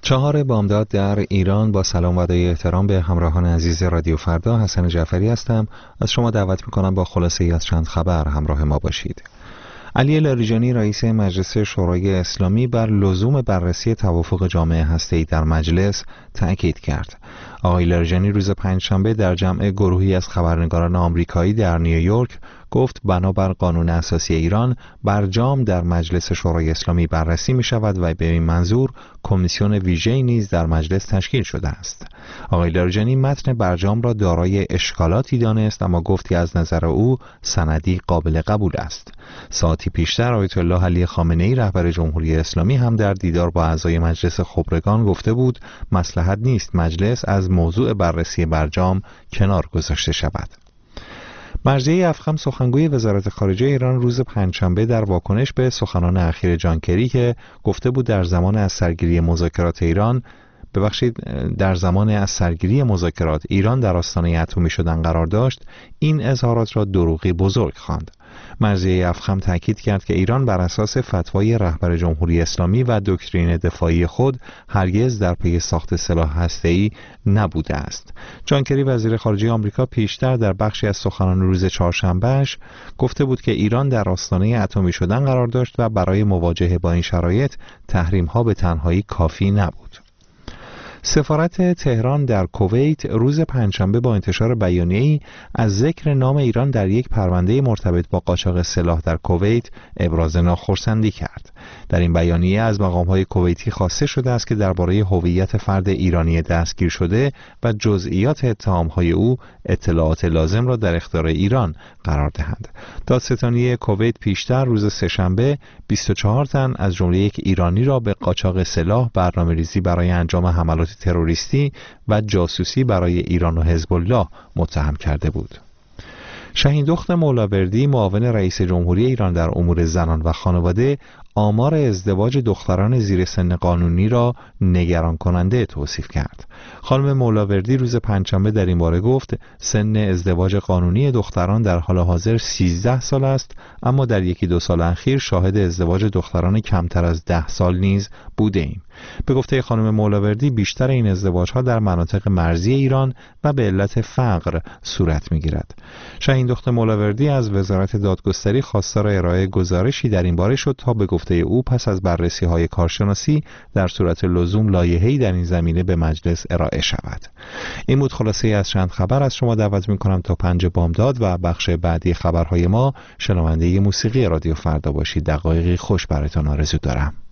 4 بامداد در ایران. با سلام و ادای احترام به همراهان عزیز رادیو فردا، حسن جعفری هستم. از شما دعوت میکنم با خلاصه ای از چند خبر همراه ما باشید. علی لاریجانی رئیس مجلس شورای اسلامی بر لزوم بررسی توافق جامعه هسته‌ای در مجلس تأکید کرد. آقای لاریجانی روز پنجشنبه در جمع گروهی از خبرنگاران آمریکایی در نیویورک گفت بنابر قانون اساسی ایران برجام در مجلس شورای اسلامی بررسی می شود و به این منظور کمیسیون ویژه‌ای نیز در مجلس تشکیل شده است. آقای لاریجانی متن برجام را دارای اشکالاتی دانست، اما گفت که از نظر او سندی قابل قبول است. ساعتی پیشتر آیت الله علی خامنه‌ای رهبر جمهوری اسلامی هم در دیدار با اعضای مجلس خبرگان گفته بود مصلحت نیست مجلس از موضوع بررسی برجام کنار گذاشته شود. مرضیه افخم سخنگوی وزارت خارجه ایران روز پنجشنبه در واکنش به سخنان اخیر جان کری که گفته بود در زمان از سرگیری مذاکرات ایران در آستانه اتمی شدن قرار داشت، این اظهارات را دروغی بزرگ خواند. مرضیه افخم تاکید کرد که ایران بر اساس فتوای رهبر جمهوری اسلامی و دکترین دفاعی خود هرگز در پی ساخت سلاح هسته‌ای نبوده است. جان کری وزیر خارجه آمریکا پیشتر در بخشی از سخنان روز چهارشنبهش گفته بود که ایران در آستانه اتمی شدن قرار داشت و برای مواجهه با این شرایط تحریم‌ها به تنهایی کافی نبود. سفارت تهران در کویت روز پنجشنبه با انتشار بیانیه‌ای از ذکر نام ایران در یک پرونده مرتبط با قاچاق سلاح در کویت ابراز ناخرسندی کرد. در این بیانیه از مقام‌های کویتی خواسته شده است که درباره هویت فرد ایرانی دستگیر شده و جزئیات اتهام‌های او اطلاعات لازم را در اختیار ایران قرار دهند. دادستانی کویت پیشتر روز سه‌شنبه 24 تن از جمله یک ایرانی را به قاچاق سلاح، برنامه‌ریزی برای انجام حملات تروریستی و جاسوسی برای ایران و حزب الله متهم کرده بود. شهیندخت مولاوردی معاون رئیس جمهوری ایران در امور زنان و خانواده آمار ازدواج دختران زیر سن قانونی را نگران کننده توصیف کرد. خانم مولاوردی روز پنجشنبه در این باره گفت سن ازدواج قانونی دختران در حال حاضر 13 سال است، اما در یکی دو سال اخیر شاهد ازدواج دختران کمتر از 10 سال نیز بوده ایم. به گفته خانم مولاوردی بیشتر این ازدواج‌ها در مناطق مرزی ایران و به علت فقر صورت می‌گیرد. شهیندخت مولاوردی از وزارت دادگستری خواستار ارائه گزارشی در این باره شد تا به گفته او پس از بررسی‌های کارشناسی در صورت لزوم لایحه‌ای در این زمینه به مجلس ارائه شود. این بود خلاصه از چند خبر. از شما دعوت می‌کنم تا 5 بامداد و بخش بعدی خبرهای ما شنونده موسیقی رادیو فردا باشید. دقایقی خوش براتون آرزو دارم.